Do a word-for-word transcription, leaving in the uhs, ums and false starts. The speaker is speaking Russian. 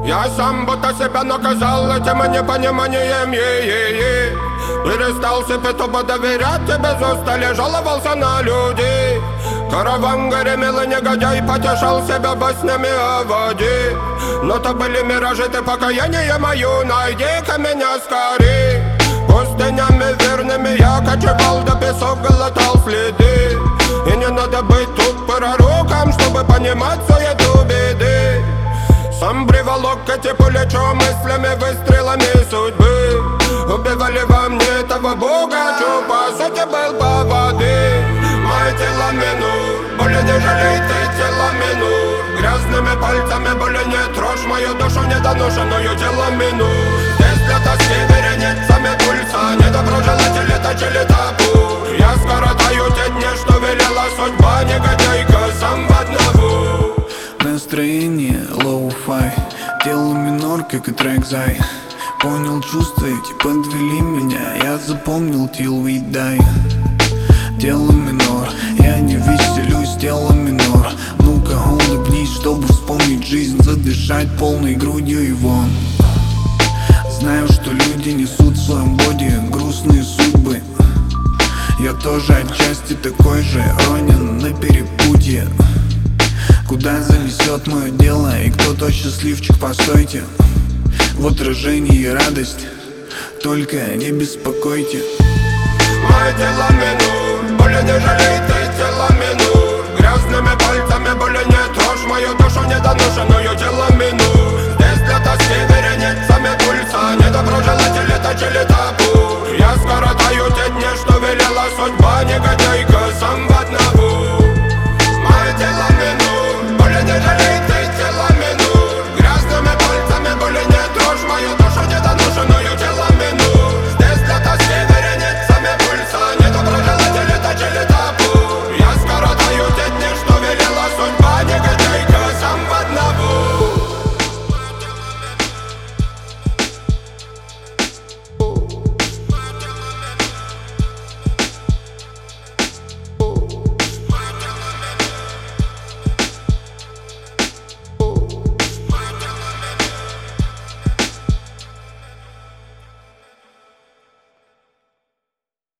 Я сам будто себя наказал этим непониманием, е-е-е. Перестал себе тупо доверять, тебе без устали жаловался на людей. Караван гремел и негодяй потешал себя баснями о воде. Но то были миражи, ты покаяние мою, найди-ка меня скорей. Пустынями верными я кочевал, до песок глотал следы. И не надо быть тут пророком, чтобы понимать суету беды. Сам приволок эти плечо мыслями, выстрелами судьбы. Убивали во мне этого бога, что по сути был по воды. Мое тело минур, более не жалей ты тело минур. Грязными пальцами более не трожь мою душу недоношенную тело минур. Здесь для тоски вереницами пульса, недоброжелатели точили топор. Я скоротаю те дни, что велела судьба, негодяйка сам в одного. Настроение лоу-фай, тело минор, как и трек Зай. Понял чувства эти, подвели меня, я запомнил till we die. Тело минор, я не веселюсь, тело минор. Ну-ка улыбнись, чтобы вспомнить жизнь, задышать полной грудью и вон. Знаю, что люди несут в своем боди грустные судьбы. Я тоже отчасти такой же, ронен на перепутье. Куда занесет мое дело и кто тот счастливчик, постойте. В отражении радость, только не беспокойте. Мое тело минур, более не жалей ты тело минур.